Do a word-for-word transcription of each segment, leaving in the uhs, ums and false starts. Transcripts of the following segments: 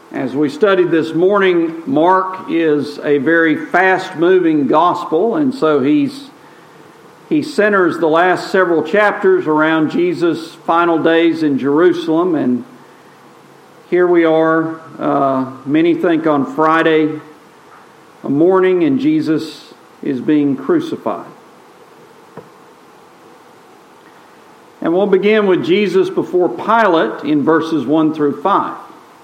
As we studied this morning, Mark is a very fast-moving gospel, and so he's he centers the last several chapters around Jesus' final days in Jerusalem. And here we are, uh, many think on Friday morning, and Jesus is being crucified. And we'll begin with Jesus before Pilate in verses one through five.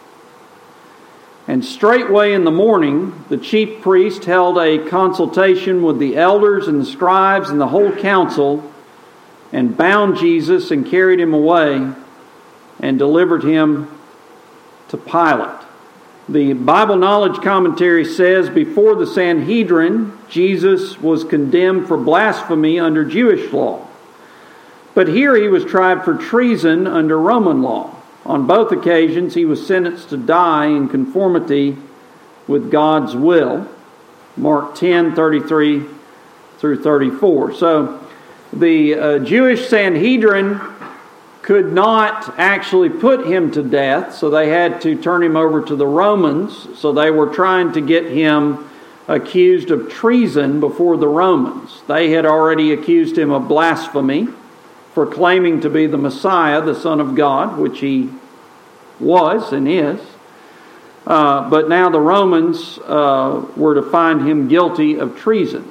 And straightway in the morning, the chief priest held a consultation with the elders and the scribes and the whole council, and bound Jesus and carried him away and delivered him to Pilate. The Bible Knowledge Commentary says, before the Sanhedrin, Jesus was condemned for blasphemy under Jewish law. But here he was tried for treason under Roman law. On both occasions, he was sentenced to die in conformity with God's will. Mark ten, thirty-three through thirty-four. So the uh, Jewish Sanhedrin could not actually put him to death, so they had to turn him over to the Romans. So they were trying to get him accused of treason before the Romans. They had already accused him of blasphemy for claiming to be the Messiah, the Son of God, which he was and is. Uh, but now the Romans uh, were to find him guilty of treason.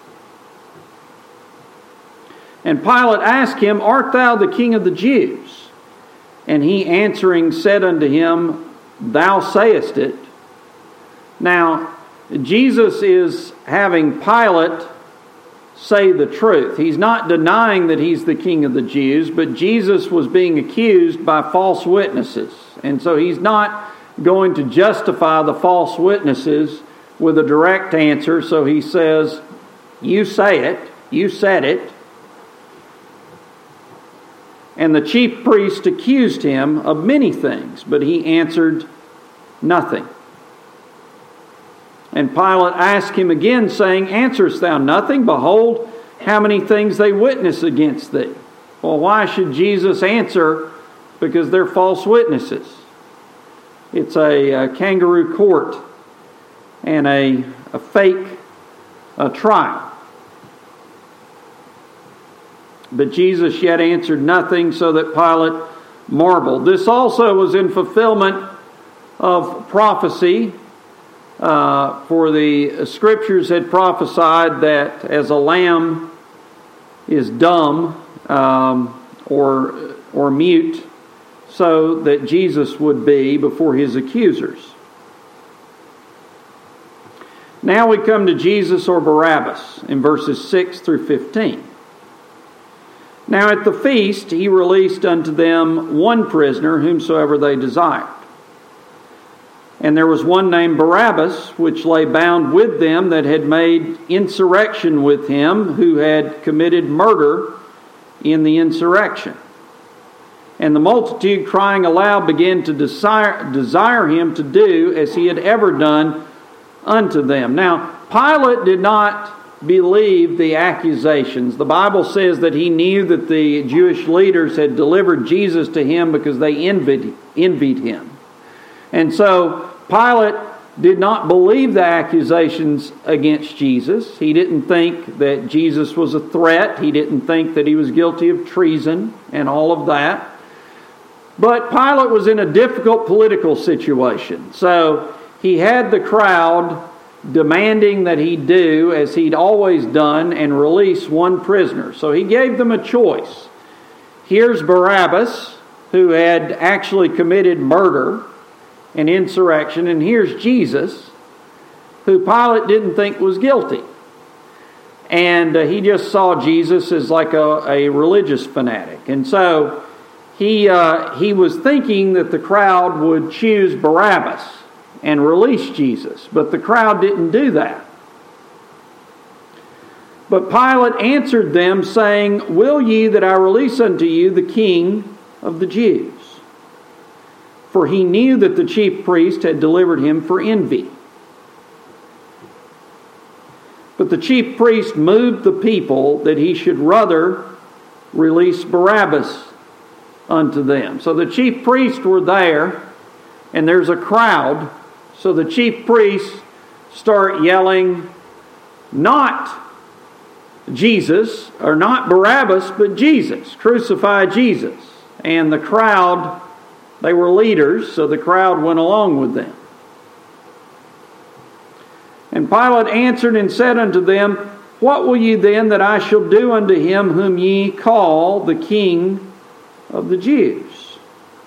And Pilate asked him, "Art thou the King of the Jews?" And he answering said unto him, "Thou sayest it." Now, Jesus is having Pilate say the truth. He's not denying that he's the King of the Jews, but Jesus was being accused by false witnesses. And so he's not going to justify the false witnesses with a direct answer. So he says, "You say it, you said it." And the chief priest accused him of many things, but he answered nothing. And Pilate asked him again, saying, "Answerest thou nothing? Behold, how many things they witness against thee." Well, why should Jesus answer? Because they're false witnesses. It's a, a kangaroo court and a, a fake a trial. But Jesus yet answered nothing, so that Pilate marveled. This also was in fulfillment of prophecy. Uh, for the Scriptures had prophesied that as a lamb is dumb um, or or mute, so that Jesus would be before his accusers. Now we come to Jesus or Barabbas in verses six through fifteen. Now at the feast he released unto them one prisoner, whomsoever they desired. And there was one named Barabbas, which lay bound with them that had made insurrection with him, who had committed murder in the insurrection. And the multitude, crying aloud, began to desire, desire him to do as he had ever done unto them. Now, Pilate did not believe the accusations. The Bible says that he knew that the Jewish leaders had delivered Jesus to him because they envied, envied him. And so Pilate did not believe the accusations against Jesus. He didn't think that Jesus was a threat. He didn't think that he was guilty of treason and all of that. But Pilate was in a difficult political situation. So he had the crowd demanding that he do as he'd always done and release one prisoner. So he gave them a choice. Here's Barabbas, who had actually committed murder and insurrection, and here's Jesus, who Pilate didn't think was guilty. And uh, he just saw Jesus as like a, a religious fanatic. And so he uh, he was thinking that the crowd would choose Barabbas and release Jesus, but the crowd didn't do that. But Pilate answered them, saying, "Will ye that I release unto you the King of the Jews?" For he knew that the chief priest had delivered him for envy. But the chief priest moved the people that he should rather release Barabbas unto them. So the chief priests were there, and there's a crowd. So the chief priests start yelling, not Jesus, or not Barabbas, but Jesus. Crucify Jesus. And the crowd, they were leaders, so the crowd went along with them. And Pilate answered and said unto them, What will ye then that I shall do unto him whom ye call the King of the Jews?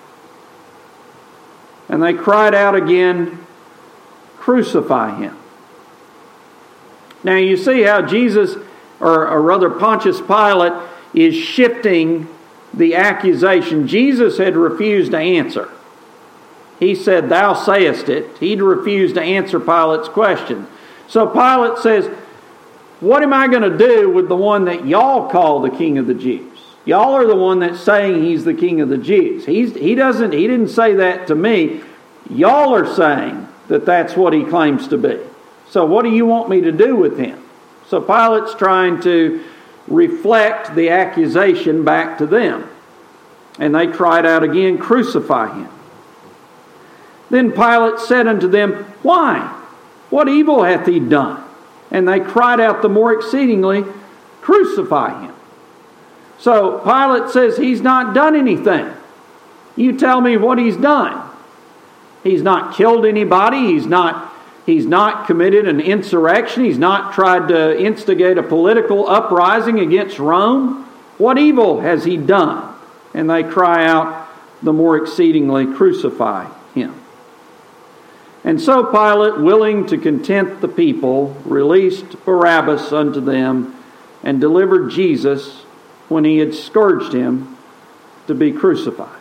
And they cried out again, Crucify him. Now you see how Jesus, or, or rather Pontius Pilate, is shifting the accusation. Jesus had refused to answer. He said, Thou sayest it. He'd refused to answer Pilate's question. So Pilate says, What am I going to do with the one that y'all call the King of the Jews? Y'all are the one that's saying he's the King of the Jews. He's, he doesn't. He didn't say that to me. Y'all are saying that that's what he claims to be. So what do you want me to do with him? So Pilate's trying to reflect the accusation back to them. And they cried out again, Crucify him. Then Pilate said unto them, Why? What evil hath he done? And they cried out the more exceedingly, Crucify him. So Pilate says he's not done anything. You tell me what he's done. He's not killed anybody. He's not, he's not committed an insurrection. He's not tried to instigate a political uprising against Rome. What evil has he done? And they cry out the more exceedingly, Crucify him. And so Pilate, willing to content the people, released Barabbas unto them and delivered Jesus, when he had scourged him, to be crucified.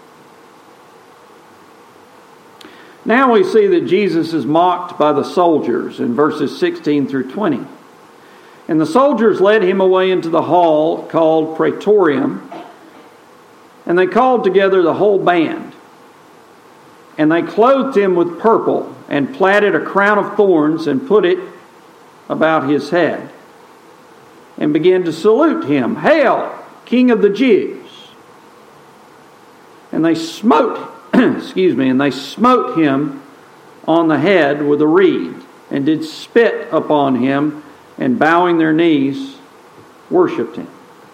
Now we see that Jesus is mocked by the soldiers in verses sixteen through twenty. And the soldiers led him away into the hall called Praetorium, and they called together the whole band. And they clothed him with purple, and platted a crown of thorns, and put it about his head, and began to salute him, Hail, King of the Jews! And they smote, excuse me, and they smote him on the head with a reed, and did spit upon him, and bowing their knees, worshipped him.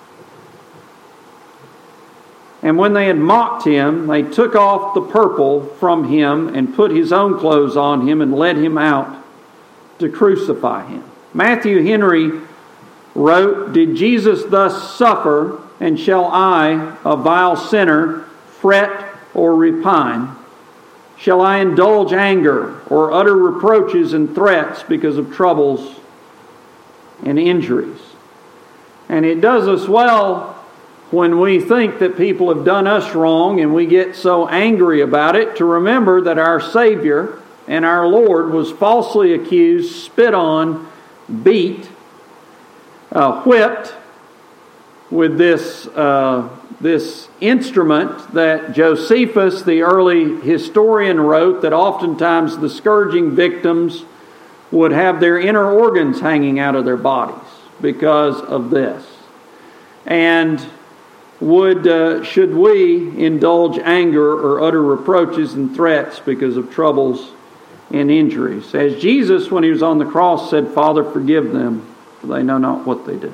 And when they had mocked him, they took off the purple from him and put his own clothes on him and led him out to crucify him. Matthew Henry wrote, Did Jesus thus suffer, and shall I, a vile sinner, fret or repine? Shall I indulge anger or utter reproaches and threats because of troubles and injuries? And it does us well when we think that people have done us wrong and we get so angry about it, to remember that our Savior and our Lord was falsely accused, spit on, beat, uh, whipped with this, uh, this instrument that Josephus, the early historian, wrote, that oftentimes the scourging victims would have their inner organs hanging out of their bodies because of this. And Would uh, should we indulge anger or utter reproaches and threats because of troubles and injuries? As Jesus, when he was on the cross, said, Father, forgive them, for they know not what they do.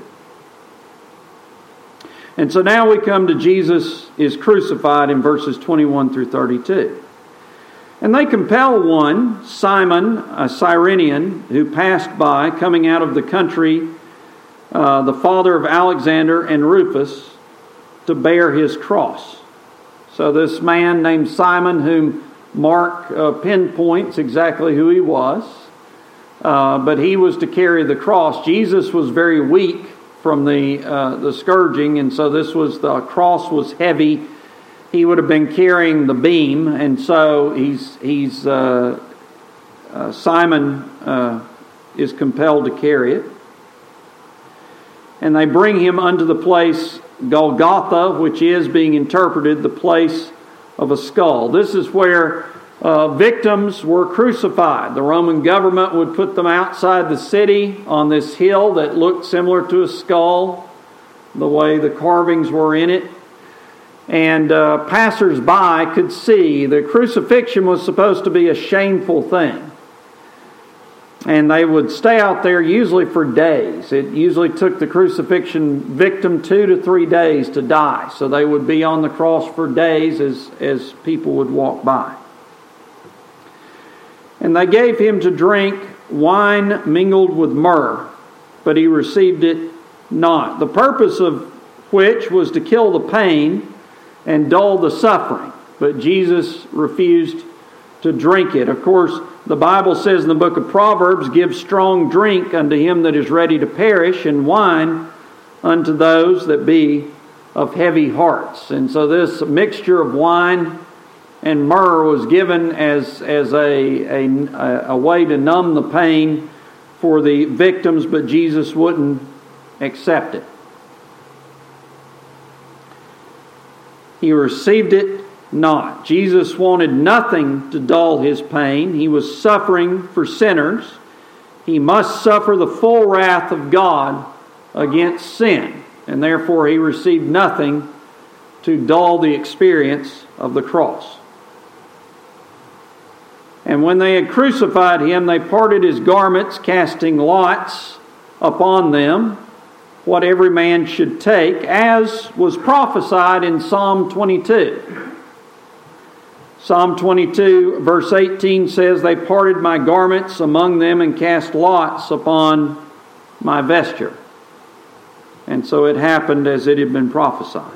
And so now we come to Jesus is crucified in verses twenty-one through thirty-two. And they compel one, Simon, a Cyrenian, who passed by, coming out of the country, uh, the father of Alexander and Rufus, to bear his cross. So this man named Simon, whom Mark uh, pinpoints exactly who he was, uh, but he was to carry the cross. Jesus was very weak from the uh, the scourging, and so this was the cross was heavy. He would have been carrying the beam, and so he's he's uh, uh, Simon uh, is compelled to carry it, and they bring him unto the place Golgotha, which is being interpreted the place of a skull. This is where uh, victims were crucified. The Roman government would put them outside the city on this hill that looked similar to a skull, the way the carvings were in it. and uh, passers-by could see that crucifixion was supposed to be a shameful thing. And they would stay out there usually for days. It usually took the crucifixion victim two to three days to die. So they would be on the cross for days as, as people would walk by. And they gave him to drink wine mingled with myrrh, but he received it not. The purpose of which was to kill the pain and dull the suffering. But Jesus refused to drink it. Of course, the Bible says in the book of Proverbs, give strong drink unto him that is ready to perish, and wine unto those that be of heavy hearts. And so this mixture of wine and myrrh was given as, as a, a, a way to numb the pain for the victims, but Jesus wouldn't accept it. He received it not. Jesus wanted nothing to dull his pain. He was suffering for sinners. He must suffer the full wrath of God against sin, and therefore he received nothing to dull the experience of the cross. And when they had crucified him, they parted his garments, casting lots upon them, what every man should take, as was prophesied in Psalm twenty-two. Psalm twenty-two, verse eighteen says, they parted my garments among them and cast lots upon my vesture. And so it happened as it had been prophesied.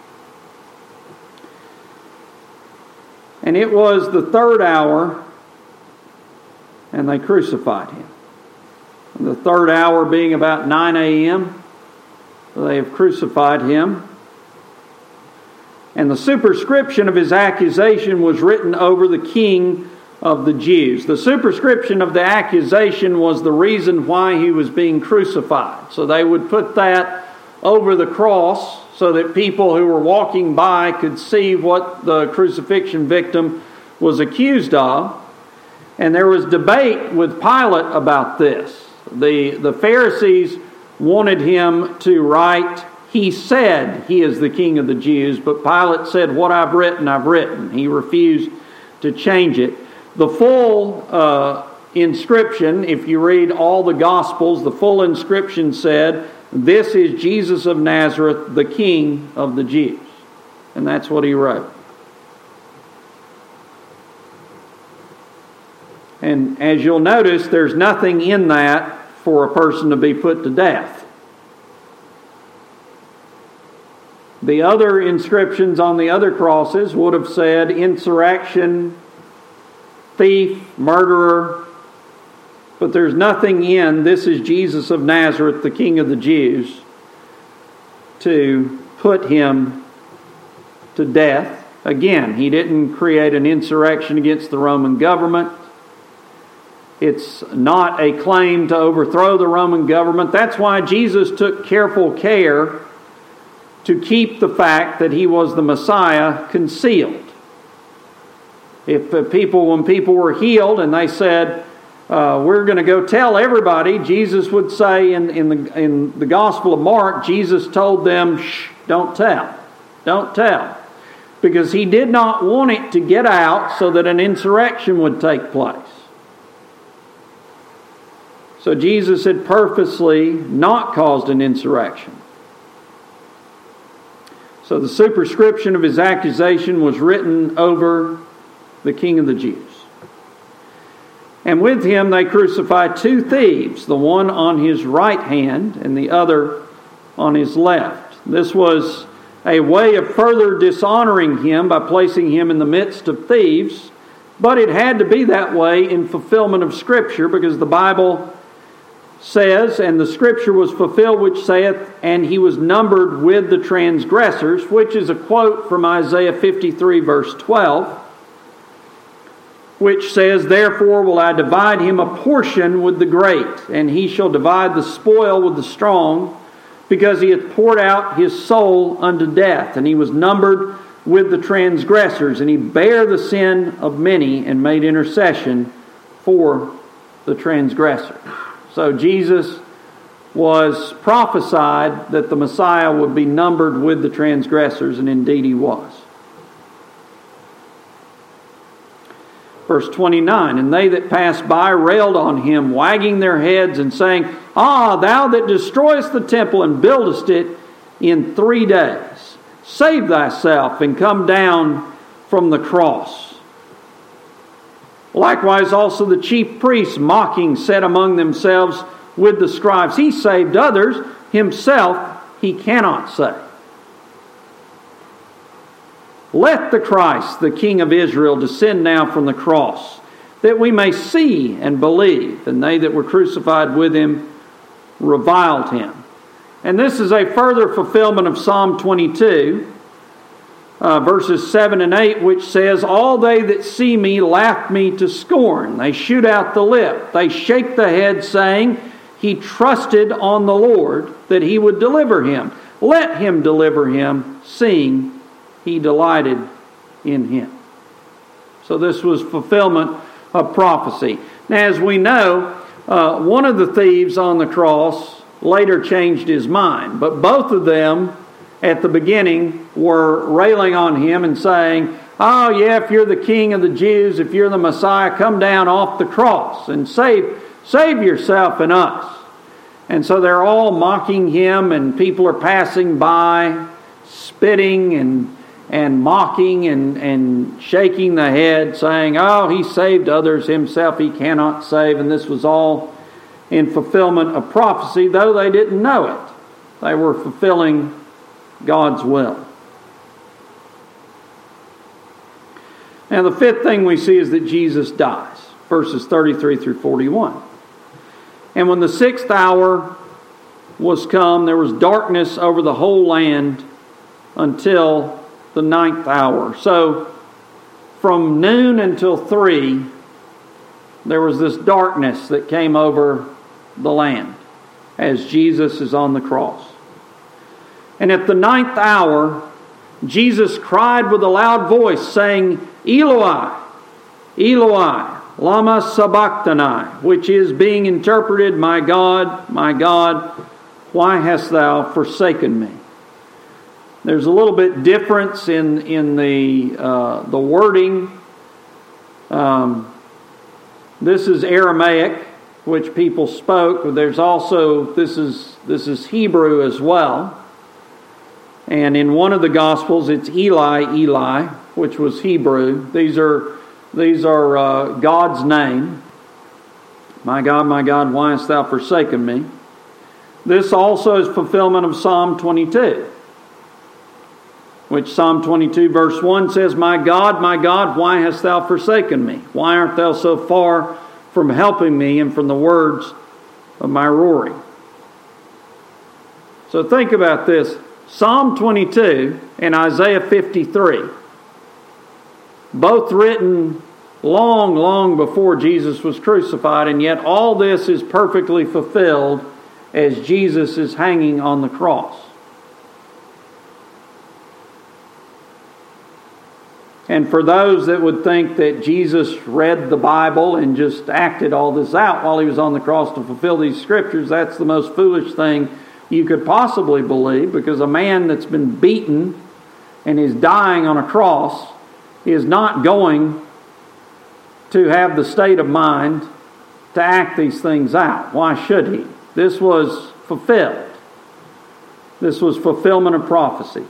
And it was the third hour, and they crucified him. And the third hour being about nine a.m., they have crucified him. And the superscription of his accusation was written over the King of the Jews. The superscription of the accusation was the reason why he was being crucified. So they would put that over the cross so that people who were walking by could see what the crucifixion victim was accused of. And there was debate with Pilate about this. The, the Pharisees wanted him to write, he said he is the King of the Jews, but Pilate said, what I've written, I've written. He refused to change it. The full uh, inscription, if you read all the Gospels, the full inscription said, this is Jesus of Nazareth, the King of the Jews. And that's what he wrote. And as you'll notice, there's nothing in that for a person to be put to death. The other inscriptions on the other crosses would have said insurrection, thief, murderer. But there's nothing in, this is Jesus of Nazareth, the King of the Jews, to put him to death. Again, he didn't create an insurrection against the Roman government. It's not a claim to overthrow the Roman government. That's why Jesus took careful care to keep the fact that he was the Messiah concealed. If the people, when people were healed and they said, uh, we're going to go tell everybody, Jesus would say in, in, the, in the Gospel of Mark, Jesus told them, shh, don't tell. Don't tell. Because he did not want it to get out so that an insurrection would take place. So Jesus had purposely not caused an insurrection. So the superscription of his accusation was written over the King of the Jews. And with him they crucified two thieves, the one on his right hand and the other on his left. This was a way of further dishonoring him by placing him in the midst of thieves, but it had to be that way in fulfillment of Scripture, because the Bible says, and the Scripture was fulfilled which saith, and he was numbered with the transgressors, which is a quote from Isaiah fifty-three verse twelve, which says, therefore will I divide him a portion with the great, and he shall divide the spoil with the strong, because he hath poured out his soul unto death, and he was numbered with the transgressors, and he bare the sin of many, and made intercession for the transgressors. So Jesus was prophesied that the Messiah would be numbered with the transgressors, and indeed he was. Verse twenty-nine, and they that passed by railed on him, wagging their heads and saying, Ah, thou that destroyest the temple and buildest it in three days, save thyself and come down from the cross. Likewise also the chief priests, mocking, said among themselves with the scribes, He saved others, himself he cannot save. Let the Christ, the King of Israel, descend now from the cross, that we may see and believe. And they that were crucified with him reviled him. And this is a further fulfillment of Psalm twenty-two, uh, verses seven and eight, which says, All they that see me laugh me to scorn. They shoot out the lip. They shake the head, saying, He trusted on the Lord that he would deliver him. Let him deliver him, seeing he delighted in him. So this was fulfillment of prophecy. Now, as we know, uh, one of the thieves on the cross later changed his mind. But both of them at the beginning were railing on him and saying, Oh yeah, if you're the King of the Jews, if you're the Messiah, come down off the cross and save, save yourself and us. And so they're all mocking him, and people are passing by, spitting and and mocking and, and shaking the head, saying, Oh, he saved others, himself he cannot save. And this was all in fulfillment of prophecy, though they didn't know it. They were fulfilling God's will. Now the fifth thing we see is that Jesus dies. Verses thirty-three through forty-one. And when the sixth hour was come, there was darkness over the whole land until the ninth hour. So from noon until three, there was this darkness that came over the land as Jesus is on the cross. And at the ninth hour, Jesus cried with a loud voice, saying, Eloi, Eloi, lama sabachthani, which is being interpreted, My God, my God, why hast thou forsaken me? There's a little bit difference in in the uh, the wording. Um, this is Aramaic, which people spoke. There's also this is this is Hebrew as well. And in one of the Gospels, it's Eli, Eli, which was Hebrew. These are these are uh, God's name. My God, my God, why hast thou forsaken me? This also is fulfillment of Psalm twenty-two. Which Psalm twenty-two verse one says, My God, my God, why hast thou forsaken me? Why art thou so far from helping me and from the words of my roaring? So think about this. Psalm twenty-two and Isaiah fifty-three, both written long, long before Jesus was crucified, and yet all this is perfectly fulfilled as Jesus is hanging on the cross. And for those that would think that Jesus read the Bible and just acted all this out while he was on the cross to fulfill these scriptures, that's the most foolish thing you could possibly believe, because a man that's been beaten and is dying on a cross is not going to have the state of mind to act these things out. Why should he? This was fulfilled. This was fulfillment of prophecy.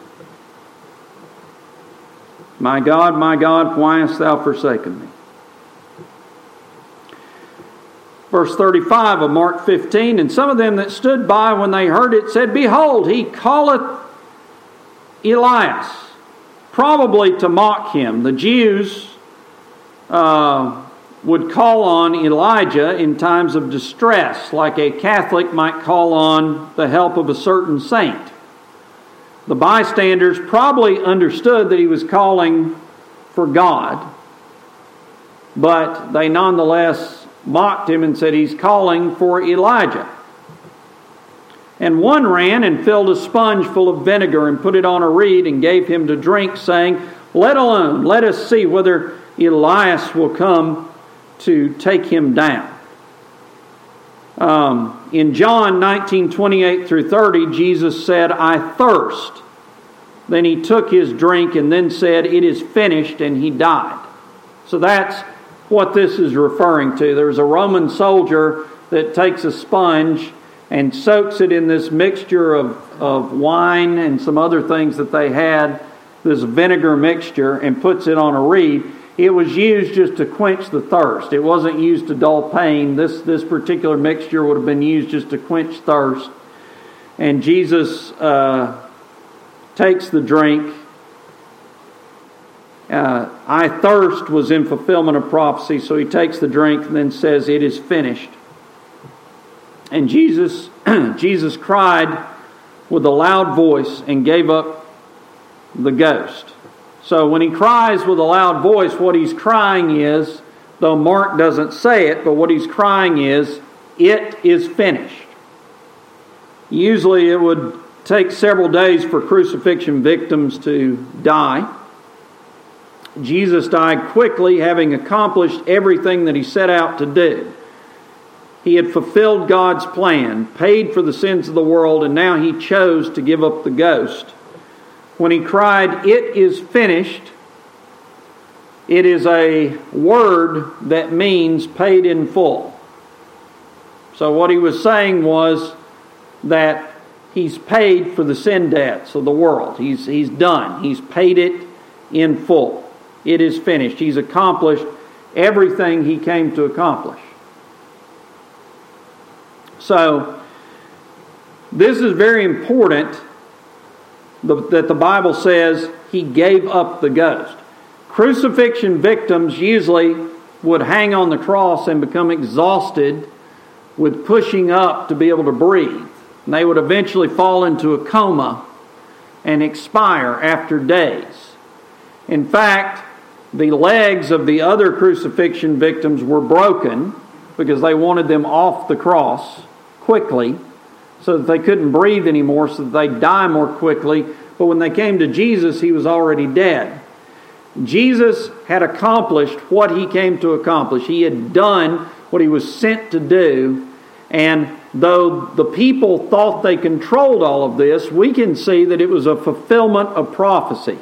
My God, my God, why hast thou forsaken me? Verse thirty-five of Mark fifteen, and some of them that stood by when they heard it said, Behold, he calleth Elias, probably to mock him. The Jews uh, would call on Elijah in times of distress, like a Catholic might call on the help of a certain saint. The bystanders probably understood that he was calling for God, but they nonetheless mocked him and said he's calling for Elijah. And one ran and filled a sponge full of vinegar and put it on a reed and gave him to drink, saying, Let alone, let us see whether Elias will come to take him down. Um, in John nineteen twenty-eight through thirty, Jesus said, "I thirst." Then he took his drink and then said, "It is finished," and he died. So that's what this is referring to. There's a Roman soldier that takes a sponge and soaks it in this mixture of, of wine and some other things that they had, this vinegar mixture, and puts it on a reed. It was used just to quench the thirst. It wasn't used to dull pain. This, this particular mixture would have been used just to quench thirst. And Jesus uh, takes the drink. Uh, I thirst was in fulfillment of prophecy, so he takes the drink and then says, "It is finished." And Jesus, Jesus cried with a loud voice and gave up the ghost. So when he cries with a loud voice, what he's crying is, though Mark doesn't say it, but what he's crying is, "It is finished." Usually it would take several days for crucifixion victims to die. Jesus died quickly, having accomplished everything that he set out to do. He had fulfilled God's plan, paid for the sins of the world, and now he chose to give up the ghost. When he cried, "It is finished," it is a word that means paid in full. So what he was saying was that he's paid for the sin debts of the world. He's, he's done. He's paid it in full. It is finished. He's accomplished everything he came to accomplish. So, this is very important that the Bible says he gave up the ghost. Crucifixion victims usually would hang on the cross and become exhausted with pushing up to be able to breathe. And they would eventually fall into a coma and expire after days. In fact, the legs of the other crucifixion victims were broken because they wanted them off the cross quickly so that they couldn't breathe anymore, so that they'd die more quickly. But when they came to Jesus, he was already dead. Jesus had accomplished what he came to accomplish. He had done what he was sent to do. And though the people thought they controlled all of this, we can see that it was a fulfillment of prophecy.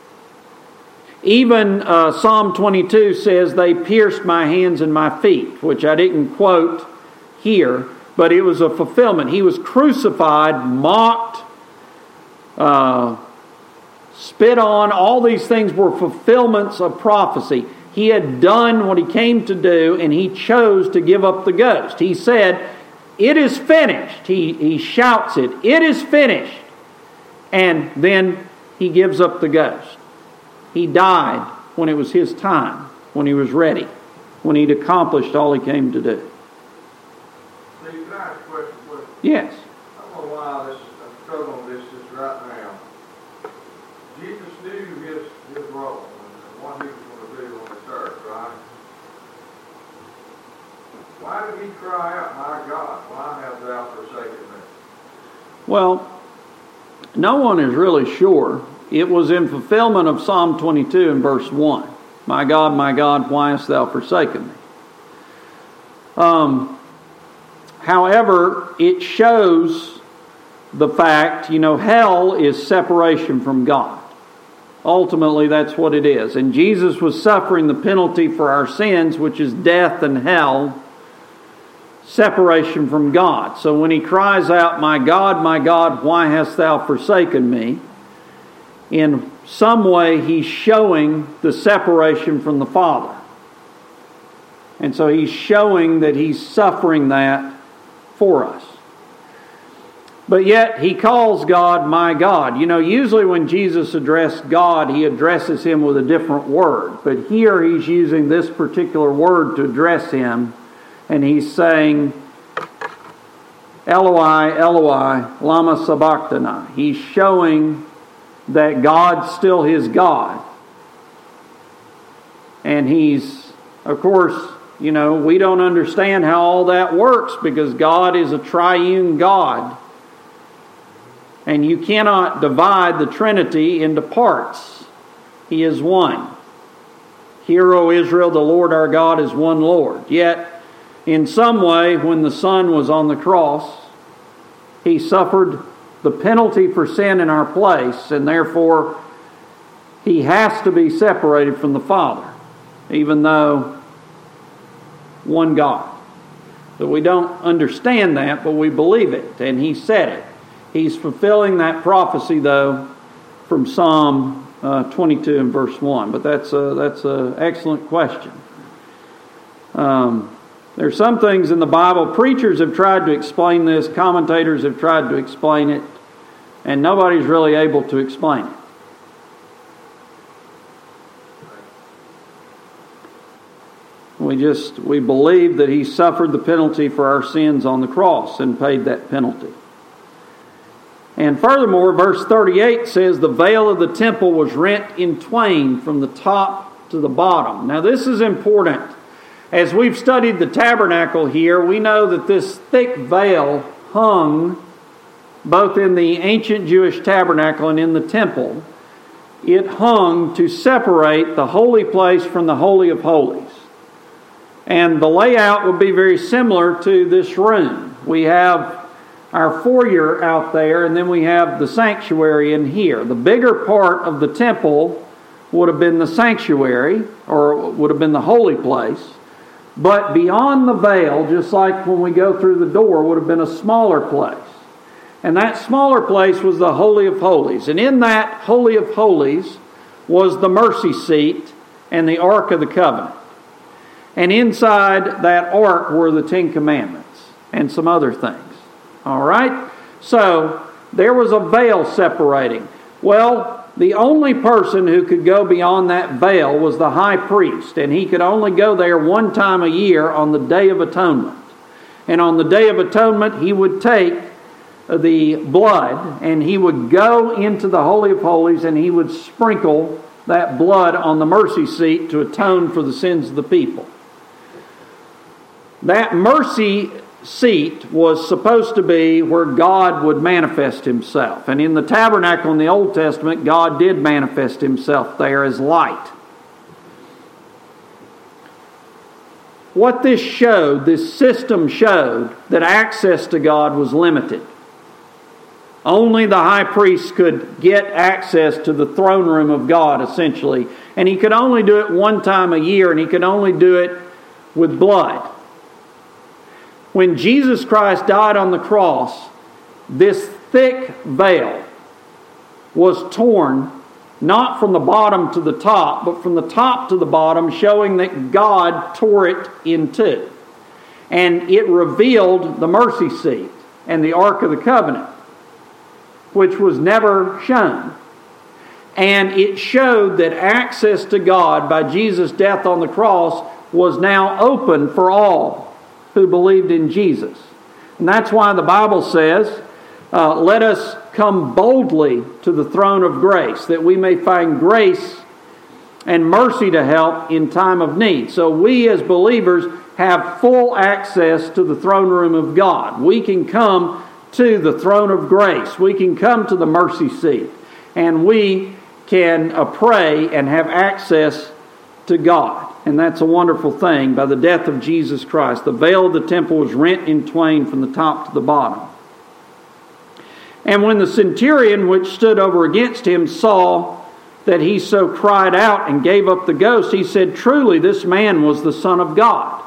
Even uh, Psalm twenty-two says, "They pierced my hands and my feet," which I didn't quote here, but it was a fulfillment. He was crucified, mocked, uh, spit on. All these things were fulfillments of prophecy. He had done what he came to do, and he chose to give up the ghost. He said, "It is finished." He, he shouts it, "It is finished." And then he gives up the ghost. He died when it was his time, when he was ready, when he'd accomplished all he came to do. Steve, can I ask a question? Please? Yes. I don't know why this, I'm struggling with this just right now. Jesus knew his, his role and what he was going to do on this earth, right? Why did he cry out, "My God, why hast thou forsaken me"? Well, no one is really sure. It was in fulfillment of Psalm twenty-two in verse one. "My God, my God, why hast thou forsaken me?" Um, however, it shows the fact, you know, hell is separation from God. Ultimately, that's what it is. And Jesus was suffering the penalty for our sins, which is death and hell, separation from God. So when he cries out, "My God, my God, why hast thou forsaken me?" in some way he's showing the separation from the Father. And so he's showing that he's suffering that for us. But yet he calls God "my God." You know, usually when Jesus addressed God, he addresses him with a different word. But here he's using this particular word to address him. And he's saying, "Eloi, Eloi, lama sabachthani." He's showing that God's still his God. And he's, of course, you know, we don't understand how all that works because God is a triune God. And you cannot divide the Trinity into parts. He is one. "Hear, O Israel, the Lord our God is one Lord." Yet, In some way, when the Son was on the cross, He suffered the penalty for sin in our place, and therefore He has to be separated from the Father, even though one God. But we don't understand that, but we believe it, and He said it. He's fulfilling that prophecy, though, from Psalm uh, twenty-two and verse one. But that's a, that's an excellent question. Um, there are some things in the Bible, preachers have tried to explain this, commentators have tried to explain it, and nobody's really able to explain it. We just, we believe that He suffered the penalty for our sins on the cross and paid that penalty. And furthermore, verse thirty-eight says, the veil of the temple was rent in twain from the top to the bottom. Now this is important. As we've studied the tabernacle here, we know that this thick veil hung both in the ancient Jewish tabernacle and in the temple. It hung to separate the holy place from the Holy of Holies. And the layout would be very similar to this room. We have our foyer out there, and then we have the sanctuary in here. The bigger part of the temple would have been the sanctuary, or would have been the holy place. But beyond the veil, just like when we go through the door, would have been a smaller place. And that smaller place was the Holy of Holies. And in that Holy of Holies was the mercy seat and the Ark of the Covenant. And inside that ark were the Ten Commandments and some other things. All right? So there was a veil separating. Well, the only person who could go beyond that veil was the high priest. And he could only go there one time a year on the Day of Atonement. And on the Day of Atonement, he would take the blood and he would go into the Holy of Holies and he would sprinkle that blood on the mercy seat to atone for the sins of the people. That mercy seat was supposed to be where God would manifest Himself. And in the tabernacle in the Old Testament, God did manifest Himself there as light. What this showed, this system showed, that access to God was limited. Only the high priest could get access to the throne room of God, essentially. And he could only do it one time a year, and he could only do it with blood. When Jesus Christ died on the cross, this thick veil was torn, not from the bottom to the top, but from the top to the bottom, showing that God tore it in two. And it revealed the mercy seat and the Ark of the Covenant, which was never shown. And it showed that access to God by Jesus' death on the cross was now open for all who believed in Jesus. And that's why the Bible says, uh, let us come boldly to the throne of grace, that we may find grace and mercy to help in time of need. So we as believers have full access to the throne room of God. We can come to the throne of grace. We can come to the mercy seat. And we can uh, pray and have access to God. And that's a wonderful thing. By the death of Jesus Christ, the veil of the temple was rent in twain from the top to the bottom. And when the centurion which stood over against him saw that he so cried out and gave up the ghost, he said, truly this man was the Son of God.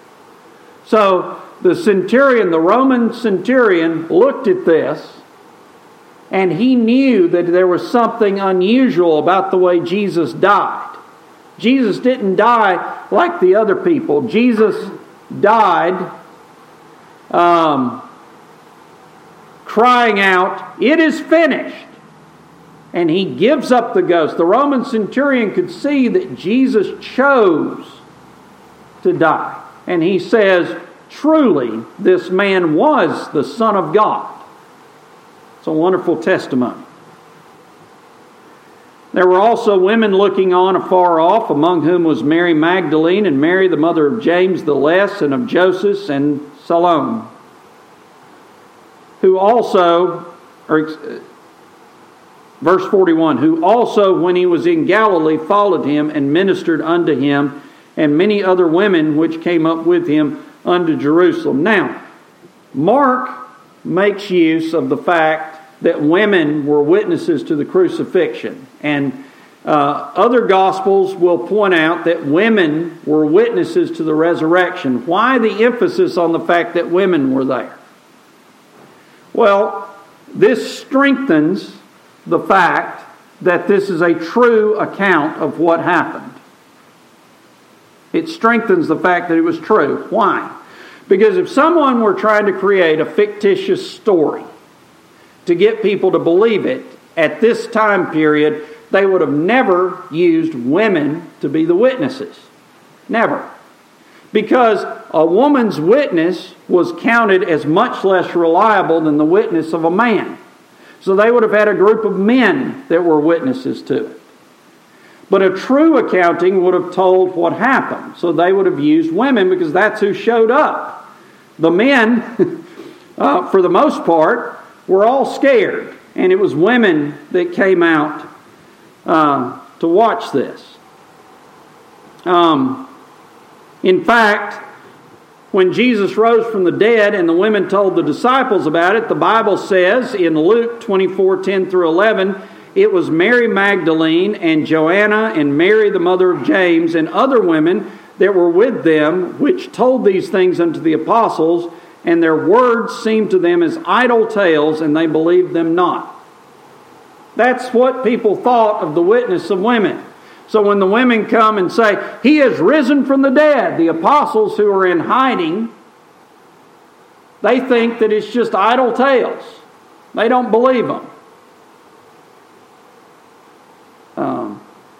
So the centurion, the Roman centurion, looked at this, and he knew that there was something unusual about the way Jesus died. Jesus didn't die like the other people. Jesus died um, crying out, it is finished. And he gives up the ghost. The Roman centurion could see that Jesus chose to die. And he says, truly, this man was the Son of God. It's a wonderful testimony. There were also women looking on afar off, among whom was Mary Magdalene and Mary, the mother of James the Less and of Joseph and Salome, who also, or, verse forty-one, who also, when he was in Galilee, followed him and ministered unto him, and many other women which came up with him unto Jerusalem. Now, Mark makes use of the fact that women were witnesses to the crucifixion. And uh, other Gospels will point out that women were witnesses to the resurrection. Why the emphasis on the fact that women were there? Well, this strengthens the fact that this is a true account of what happened. It strengthens the fact that it was true. Why? Because if someone were trying to create a fictitious story to get people to believe it at this time period, they would have never used women to be the witnesses. Never. Because a woman's witness was counted as much less reliable than the witness of a man. So they would have had a group of men that were witnesses to it. But a true accounting would have told what happened. So they would have used women because that's who showed up. The men, uh, for the most part, were all scared. And it was women that came out uh, to watch this. Um, in fact, when Jesus rose from the dead and the women told the disciples about it, the Bible says in Luke twenty-four, ten through eleven, it was Mary Magdalene and Joanna and Mary the mother of James and other women that were with them, which told these things unto the apostles, and their words seemed to them as idle tales, and they believed them not. That's what people thought of the witness of women. So when the women come and say, He has risen from the dead, the apostles who are in hiding, they think that it's just idle tales. They don't believe them. Um,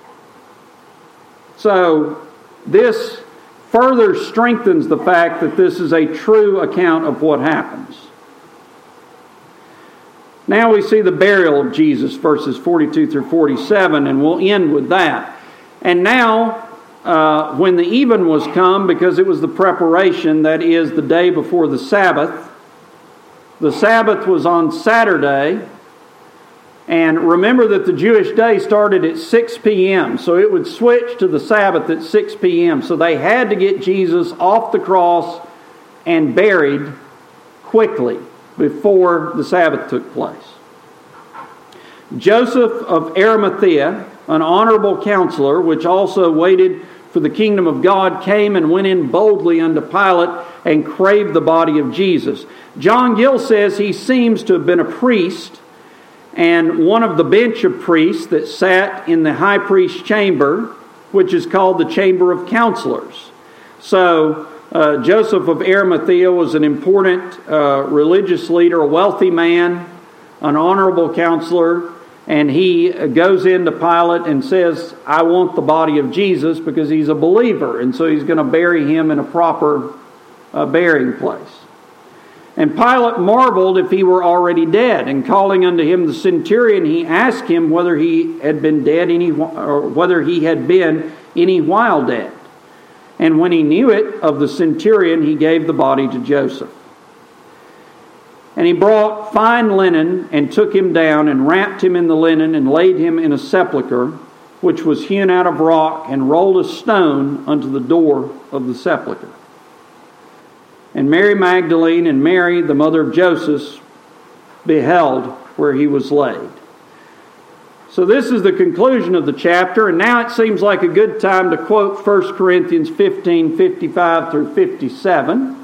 so this further strengthens the fact that this is a true account of what happens. Now we see the burial of Jesus, verses forty-two through forty-seven, and we'll end with that. And now, uh, when the even was come, because it was the preparation, that is the day before the Sabbath, the Sabbath was on Saturday, and remember that the Jewish day started at six p.m., so it would switch to the Sabbath at six p.m., so they had to get Jesus off the cross and buried quickly before the Sabbath took place. Joseph of Arimathea, an honorable counselor, which also waited for the kingdom of God, came and went in boldly unto Pilate and craved the body of Jesus. John Gill says he seems to have been a priest and one of the bench of priests that sat in the high priest's chamber, which is called the chamber of counselors. So uh, Joseph of Arimathea was an important uh, religious leader, a wealthy man, an honorable counselor, and he goes into Pilate and says, I want the body of Jesus, because he's a believer, and so he's going to bury him in a proper uh, burying place. And Pilate marveled if he were already dead, and calling unto him the centurion, he asked him whether he had been dead any, or whether he had been any while dead. And when he knew it of the centurion, he gave the body to Joseph. And he brought fine linen, and took him down, and wrapped him in the linen, and laid him in a sepulchre, which was hewn out of rock, and rolled a stone unto the door of the sepulchre. And Mary Magdalene and Mary, the mother of Joseph, beheld where he was laid. So this is the conclusion of the chapter, and now it seems like a good time to quote First Corinthians fifteen, fifty-five through fifty-seven.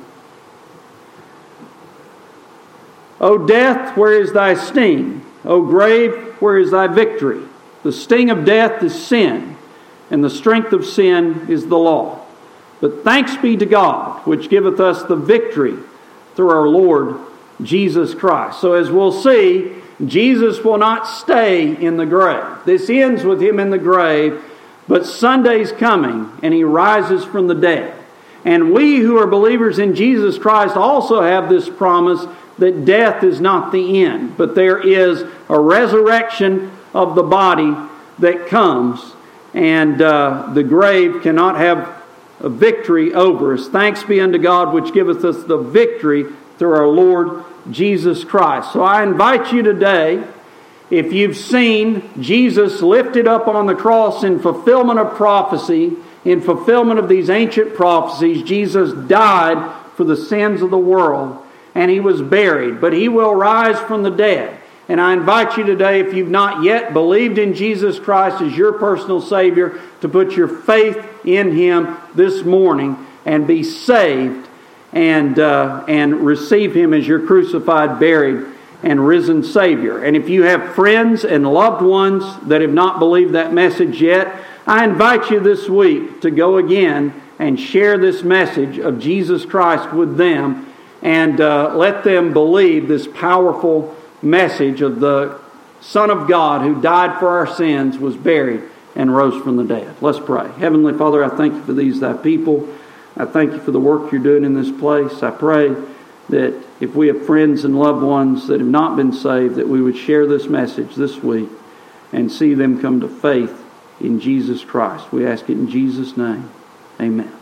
O death, where is thy sting? O grave, where is thy victory? The sting of death is sin, and the strength of sin is the law. But thanks be to God, which giveth us the victory through our Lord Jesus Christ. So as we'll see, Jesus will not stay in the grave. This ends with him in the grave, but Sunday's coming, and he rises from the dead. And we who are believers in Jesus Christ also have this promise that death is not the end, but there is a resurrection of the body that comes, and uh, the grave cannot have a victory over us. Thanks be unto God, which giveth us the victory through our Lord Jesus Christ. So I invite you today, if you've seen Jesus lifted up on the cross in fulfillment of prophecy, in fulfillment of these ancient prophecies, Jesus died for the sins of the world, and He was buried, but He will rise from the dead. And I invite you today, if you've not yet believed in Jesus Christ as your personal Savior, to put your faith in Him this morning and be saved and uh, and receive Him as your crucified, buried, and risen Savior. And if you have friends and loved ones that have not believed that message yet, I invite you this week to go again and share this message of Jesus Christ with them, and uh, let them believe this powerful message of the Son of God who died for our sins, was buried, and rose from the dead. Let's pray. Heavenly Father, I thank you for these thy people. I thank you for the work you're doing in this place. I pray that if we have friends and loved ones that have not been saved, that we would share this message this week and see them come to faith in Jesus Christ. We ask it in Jesus' name. Amen.